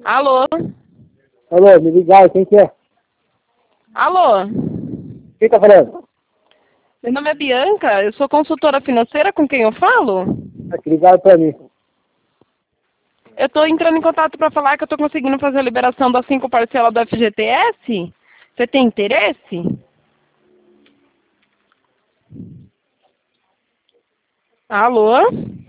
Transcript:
Alô? Alô, me ligaram, quem que é? Alô? Quem tá falando? Meu nome é Bianca, eu sou consultora financeira, com quem eu falo? Aqui, ligaram pra mim. Eu estou entrando em contato para falar que eu estou conseguindo fazer a liberação das 5 parcelas do FGTS. Você tem interesse? Alô?